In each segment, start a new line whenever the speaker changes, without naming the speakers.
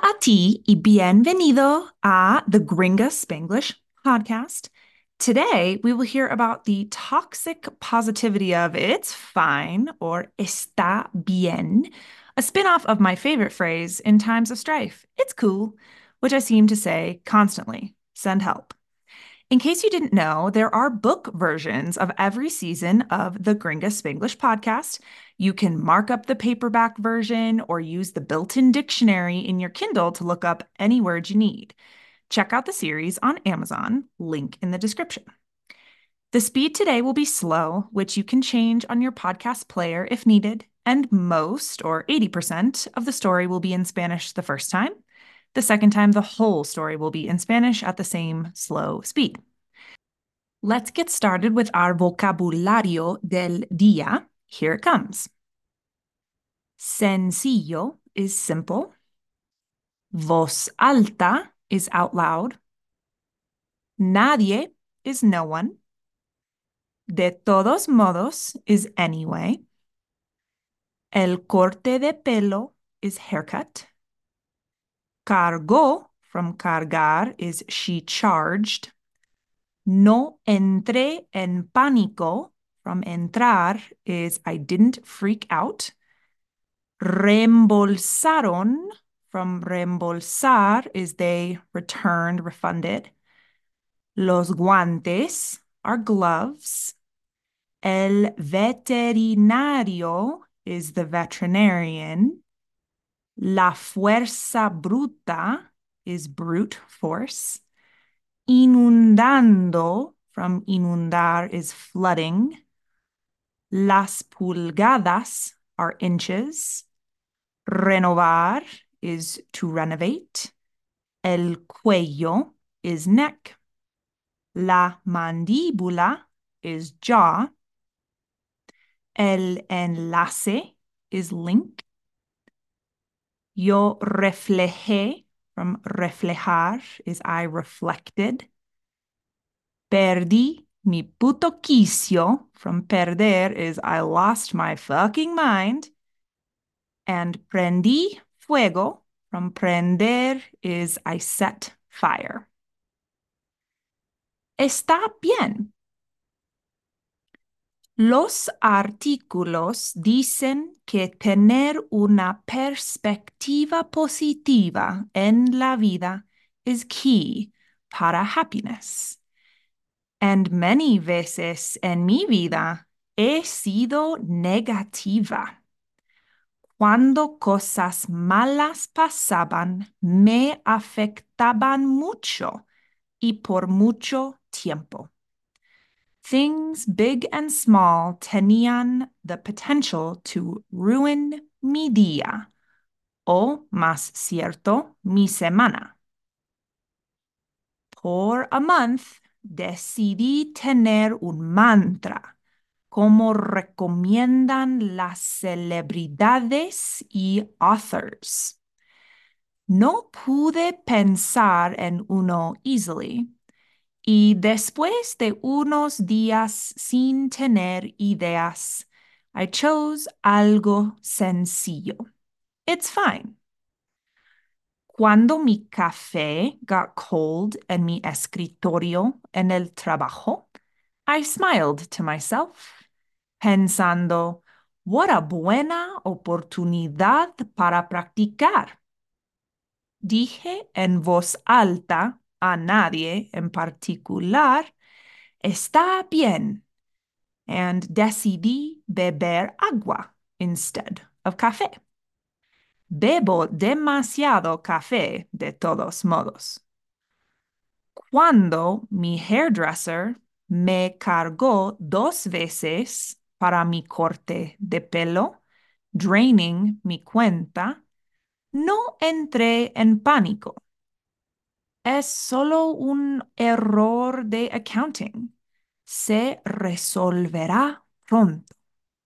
a ti y bienvenido a the Gringa Spanglish podcast. Today, we will hear about the toxic positivity of it's fine or está bien, a spin-off of my favorite phrase in times of strife, it's cool, which I seem to say constantly, send help. In case you didn't know, there are book versions of every season of the Gringa Spanglish podcast. You can mark up the paperback version or use the built-in dictionary in your Kindle to look up any word you need. Check out the series on Amazon, link in the description. The speed today will be slow, which you can change on your podcast player if needed, and most, or 80%, of the story will be in Spanish the first time. The second time, the whole story will be in Spanish at the same slow speed. Let's get started with our vocabulario del día. Here it comes. Sencillo is simple. Voz alta is out loud. Nadie is no one. De todos modos is anyway. El corte de pelo is haircut. Cargó from cargar is she charged. No entré en pánico from entrar is I didn't freak out. Reembolsaron from reembolsar is they returned, refunded. Los guantes are gloves. El veterinario is the veterinarian. La fuerza bruta is brute force. Inundando from inundar is flooding. Las pulgadas are inches. Renovar is to renovate. El cuello is neck. La mandíbula is jaw. El enlace is link. Yo reflejé from reflejar is I reflected. Perdí mi puto quicio from perder is I lost my fucking mind. And prendí fuego from prender is I set fire. Está bien. Los artículos dicen que tener una perspectiva positiva en la vida is key para happiness. And many veces en mi vida he sido negativa. Cuando cosas malas pasaban, me afectaban mucho y por mucho tiempo. Things big and small tenían the potential to ruin mi día, o más cierto, mi semana. Por a month, decidí tener un mantra, como recomiendan las celebridades y authors. No pude pensar en uno easily, y después de unos días sin tener ideas, I chose algo sencillo. It's fine. Cuando mi café got cold en mi escritorio en el trabajo, I smiled to myself, pensando, what a buena oportunidad para practicar. Dije en voz alta a nadie en particular, está bien, and decidí beber agua instead of café. Bebo demasiado café de todos modos. Cuando mi hairdresser me cargó 2 veces para mi corte de pelo, draining mi cuenta, no entré en pánico. Es solo un error de accounting. Se resolverá pronto.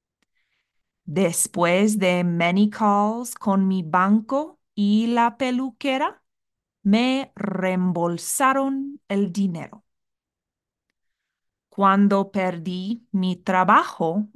Después de many calls con mi banco y la peluquera, me reembolsaron el dinero. Cuando perdí mi trabajo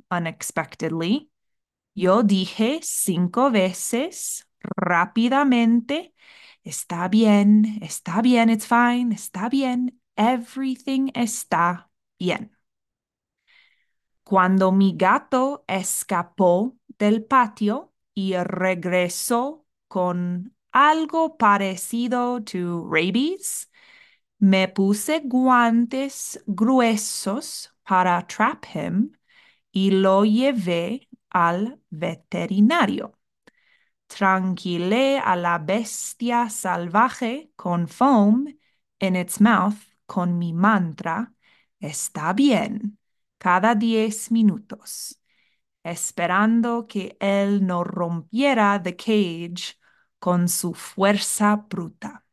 unexpectedly, yo dije 5 veces rápidamente está bien, it's fine, está bien, everything está bien. Cuando mi gato escapó del patio y regresó con algo parecido to rabies, me puse guantes gruesos para trap him y lo llevé al veterinario. Tranquilé a la bestia salvaje con foam in its mouth con mi mantra, está bien, cada 10 minutos, esperando que él no rompiera the cage con su fuerza bruta.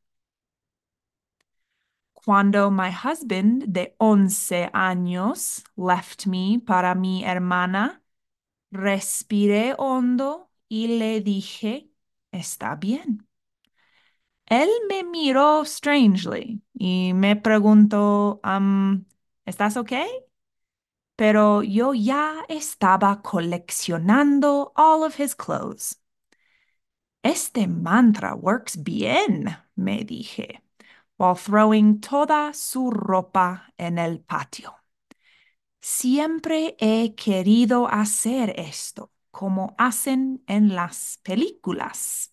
Cuando my husband de 11 años left me para mi hermana, respiré hondo y le dije, está bien. Él me miró strangely y me preguntó, ¿estás ok? Pero yo ya estaba coleccionando all of his clothes. Este mantra works bien, me dije, while throwing toda su ropa en el patio. Siempre he querido hacer esto, como hacen en las películas.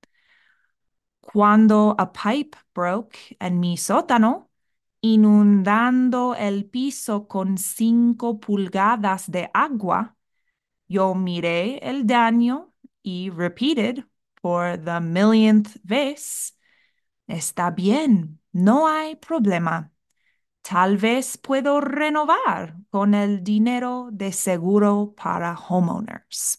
Cuando a pipe broke en mi sótano, inundando el piso con 5 pulgadas de agua, yo miré el daño y repeated por the millionth vez, está bien, no hay problema. Tal vez puedo renovar con el dinero de seguro para homeowners.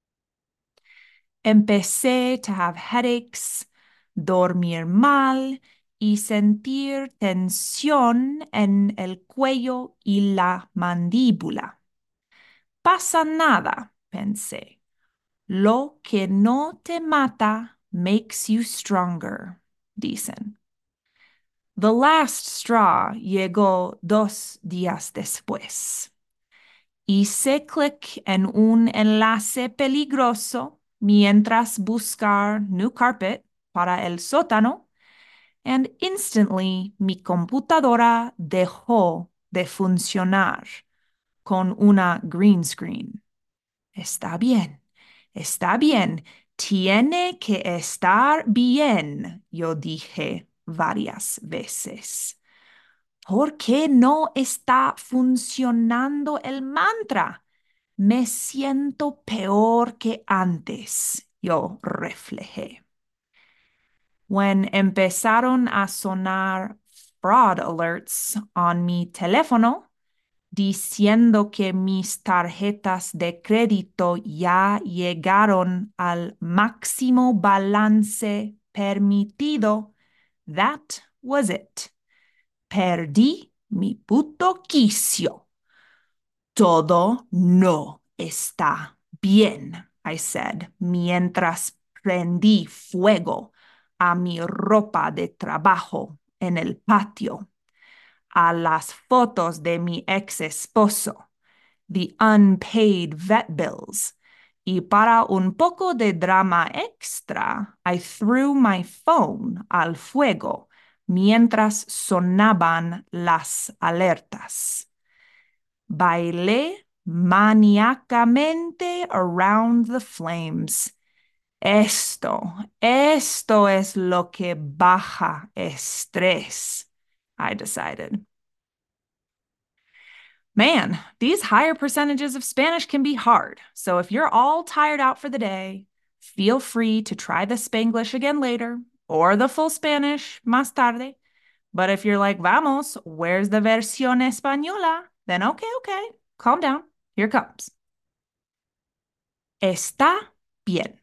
Empecé to have headaches, dormir mal y sentir tensión en el cuello y la mandíbula. Pasa nada, pensé. Lo que no te mata makes you stronger, dicen. The last straw llegó 2 días después. Hice clic en un enlace peligroso mientras buscar new carpet para el sótano, and instantly mi computadora dejó de funcionar con una green screen. Está bien, está bien, tiene que estar bien, yo dije varias veces. ¿Por qué no está funcionando el mantra? Me siento peor que antes, yo reflejé. When empezaron a sonar fraud alerts on mi teléfono, diciendo que mis tarjetas de crédito ya llegaron al máximo balance permitido, that was it. Perdí mi puto quicio. Todo no está bien, I said, mientras prendí fuego a mi ropa de trabajo en el patio, a las fotos de mi ex esposo, the unpaid vet bills, y para un poco de drama extra, I threw my phone al fuego mientras sonaban las alertas. Bailé maníacamente around the flames. Esto es lo que baja estrés, I decided. Man, these higher percentages of Spanish can be hard. So if you're all tired out for the day, feel free to try the Spanglish again later or the full Spanish más tarde. But if you're like, vamos, where's the versión española? Then okay, calm down. Here comes. Está bien.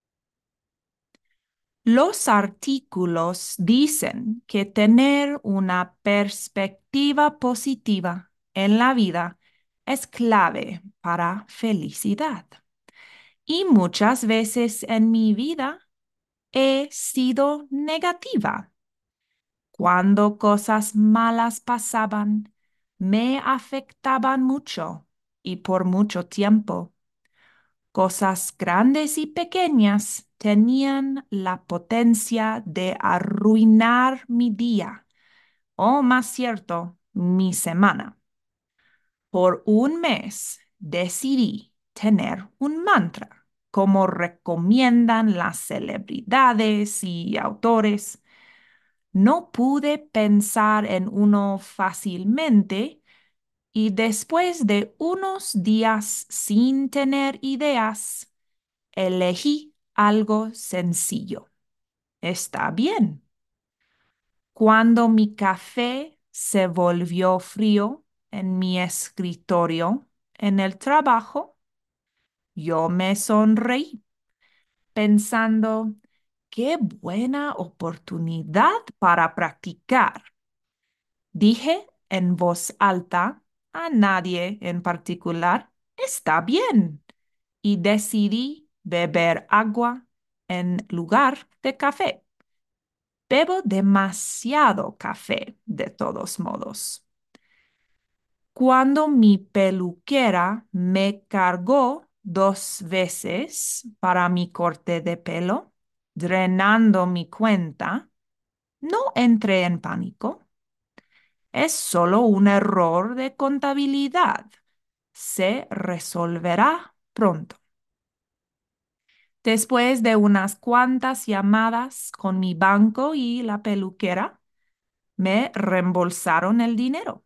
Los artículos dicen que tener una perspectiva positiva en la vida es clave para felicidad. Y muchas veces en mi vida he sido negativa. Cuando cosas malas pasaban, me afectaban mucho y por mucho tiempo. Cosas grandes y pequeñas tenían la potencia de arruinar mi día, o más cierto, mi semana. Por un mes decidí tener un mantra, como recomiendan las celebridades y autores. No pude pensar en uno fácilmente y después de unos días sin tener ideas, elegí algo sencillo. Está bien. Cuando mi café se volvió frío en mi escritorio, en el trabajo, yo me sonreí pensando, qué buena oportunidad para practicar. Dije en voz alta, a nadie en particular, está bien. Y decidí beber agua en lugar de café. Bebo demasiado café, de todos modos. Cuando mi peluquera me cargó 2 veces para mi corte de pelo, drenando mi cuenta, no entré en pánico. Es solo un error de contabilidad. Se resolverá pronto. Después de unas cuantas llamadas con mi banco y la peluquera, me reembolsaron el dinero.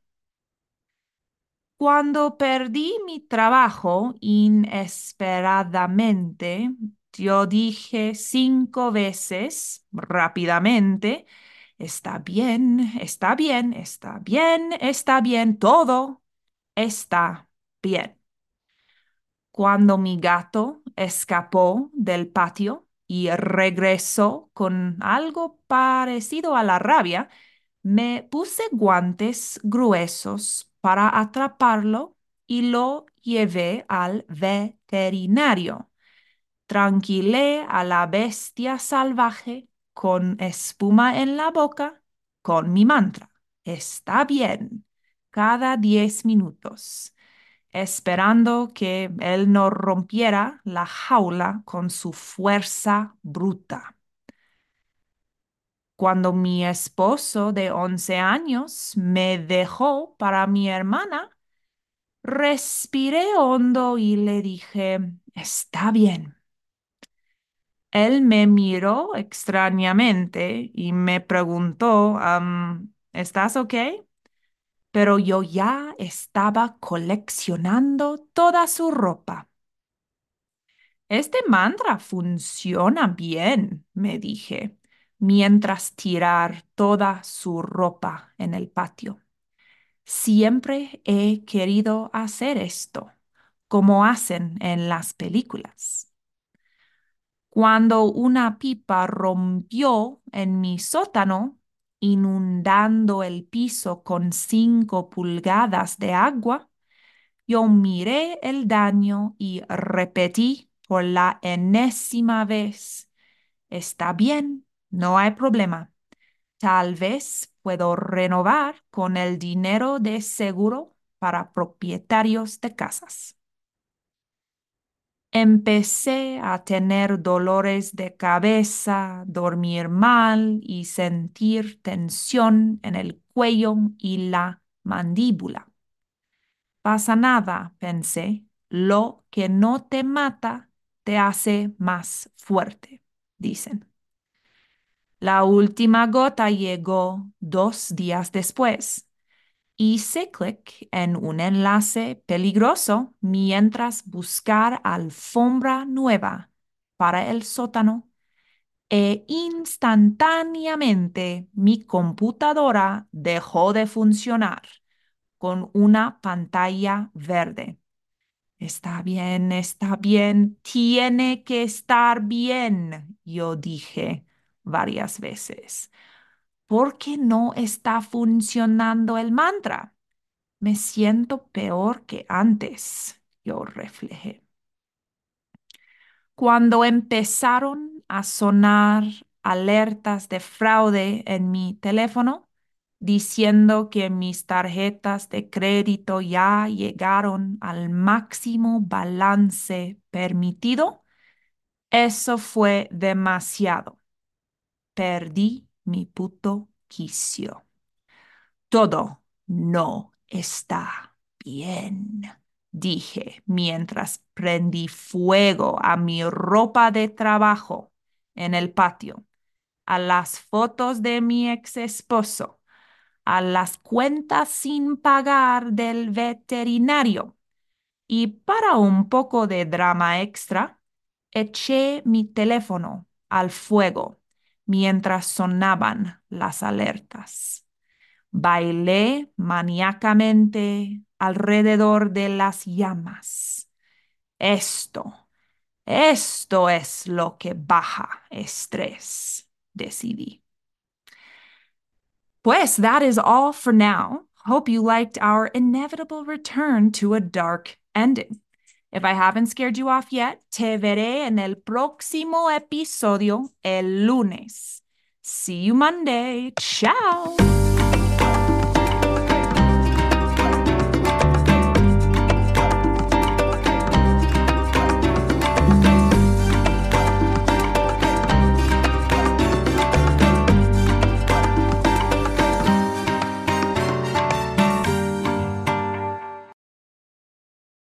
Cuando perdí mi trabajo inesperadamente, yo dije 5 veces rápidamente, está bien, está bien, está bien, está bien, todo está bien. Cuando mi gato escapó del patio y regresó con algo parecido a la rabia, me puse guantes gruesos para atraparlo y lo llevé al veterinario. Tranquilé a la bestia salvaje con espuma en la boca, con mi mantra. Está bien, cada 10 minutos, esperando que él no rompiera la jaula con su fuerza bruta. Cuando mi esposo de 11 años me dejó para mi hermana, respiré hondo y le dije, está bien. Él me miró extrañamente y me preguntó, ¿estás ok? Pero yo ya estaba coleccionando toda su ropa. Este mantra funciona bien, me dije, mientras tirar toda su ropa en el patio. Siempre he querido hacer esto, como hacen en las películas. Cuando una pipa rompió en mi sótano, inundando el piso con 5 pulgadas de agua, yo miré el daño y repetí por la enésima vez, está bien, no hay problema. Tal vez puedo renovar con el dinero de seguro para propietarios de casas. Empecé a tener dolores de cabeza, dormir mal y sentir tensión en el cuello y la mandíbula. Pasa nada, pensé. Lo que no te mata te hace más fuerte, dicen. La última gota llegó 2 días después. Hice clic en un enlace peligroso mientras buscar alfombra nueva para el sótano e instantáneamente mi computadora dejó de funcionar con una pantalla verde. Está bien, tiene que estar bien, yo dije varias veces. ¿Por qué no está funcionando el mantra? Me siento peor que antes, yo reflejé. Cuando empezaron a sonar alertas de fraude en mi teléfono, diciendo que mis tarjetas de crédito ya llegaron al máximo balance permitido. Eso fue demasiado. Perdí mi puto quicio. Todo no está bien, dije mientras prendí fuego a mi ropa de trabajo en el patio, a las fotos de mi ex esposo, a las cuentas sin pagar del veterinario. Y para un poco de drama extra, eché mi teléfono al fuego mientras sonaban las alertas. Bailé maníacamente alrededor de las llamas. Esto, esto es lo que baja estrés, decidí. Pues that is all for now. Hope you liked our inevitable return to a dark ending. If I haven't scared you off yet, te veré en el próximo episodio el lunes. See you Monday. Ciao.